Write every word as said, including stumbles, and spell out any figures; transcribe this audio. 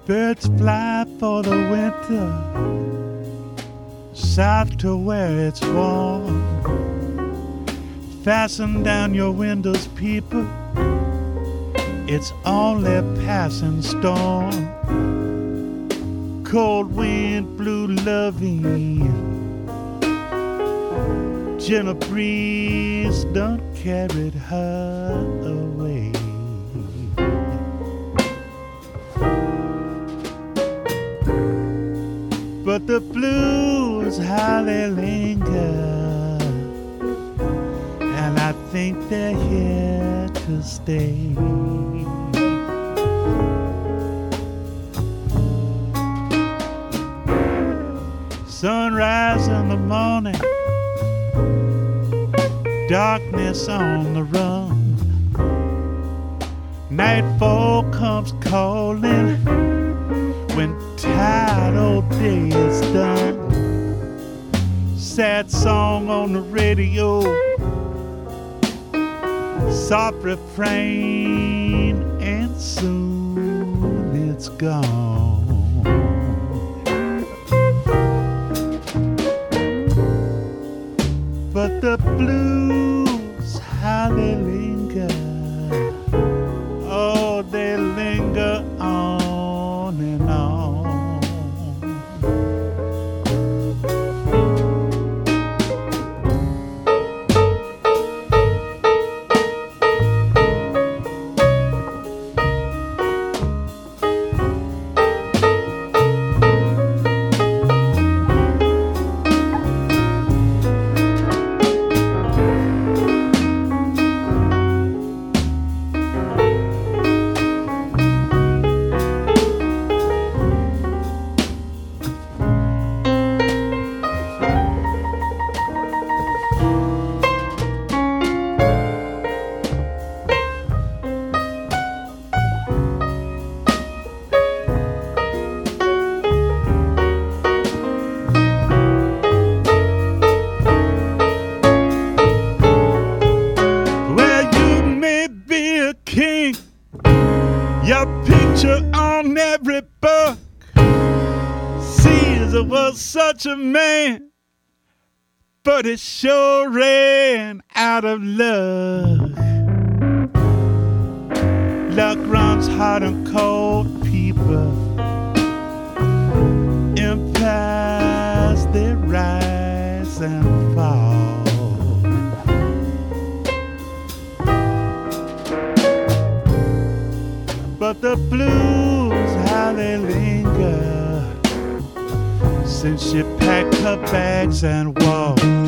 Birds fly for the winter, south to where it's warm. Fasten down your windows, people, it's only a passing storm. Cold wind blew loving, gentle breeze done carried her away. But the blues, how they linger, and I think they're here to stay. Sunrise in the morning, darkness on the run. Nightfall comes calling when tired old day is done. Sad song on the radio, soft refrain, and soon it's gone. But the blues, how they linger, oh, they linger on and on. Your picture on every book. Caesar was such a man, but it sure ran out of luck. Luck runs hot and cold, people. Empires, they rise and fall. But the blues, how they linger, since she packed her bags and walked.